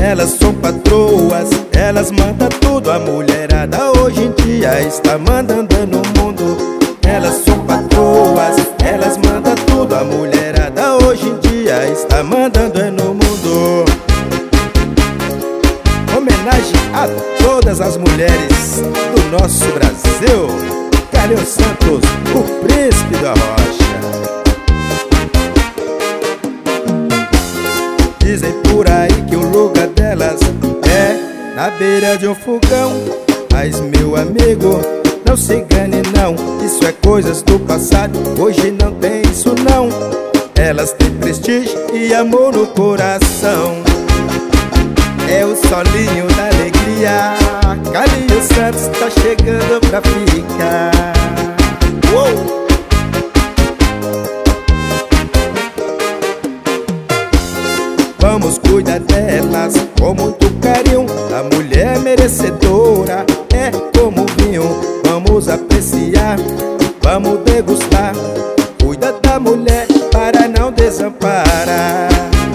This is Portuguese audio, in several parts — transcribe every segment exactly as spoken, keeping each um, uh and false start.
Elas são patroas, elas mandam tudo. A mulherada hoje em dia está mandando no mundo. Elas são patroas, elas mandam tudo. A mulherada hoje em dia está mandando no mundo. Homenagem a todas as mulheres do nosso Brasil. Carlinhos Santos, o príncipe da rocha. Dizem por aí que o lugar delas é na beira de um fogão. Mas meu amigo, não se engane não, isso é coisas do passado, hoje não tem isso não. Elas têm prestígio e amor no coração. É o solinho da alegria, Carlinhos Santos tá chegando pra ficar. Uou! Vamos cuidar delas com muito carinho. A mulher merecedora é como vinho. Vamos apreciar, vamos degustar. Cuida da mulher para não desamparar.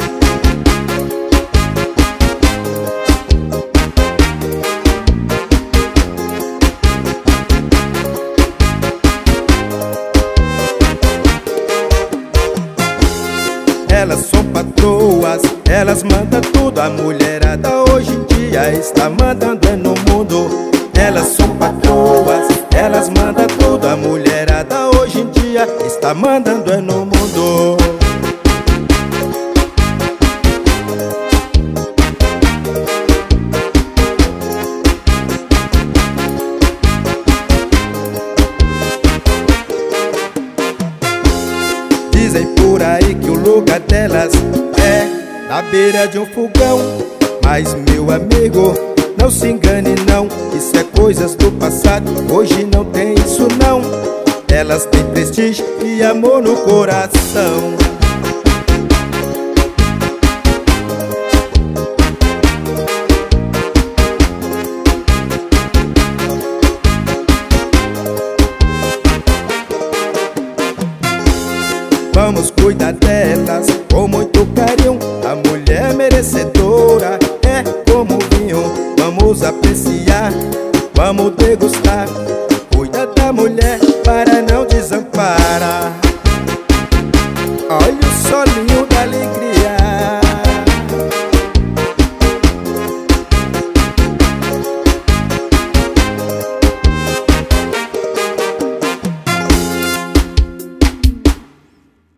Elas são patroas, elas mandam tudo. A mulherada hoje em dia está mandando no mundo. Elas são patroas, elas mandam tudo. A mulherada hoje em dia está mandando no mundo. Dizem por aí que o lugar delas é na beira de um fogão. Mas meu amigo, não se engane não, isso é coisas do passado, hoje não tem isso não. Elas têm prestígio e amor no coração. Vamos cuidar delas com muito carinho. A mulher merecedora é como vinho. Vamos apreciar, vamos degustar. Cuida da mulher para não desamparar.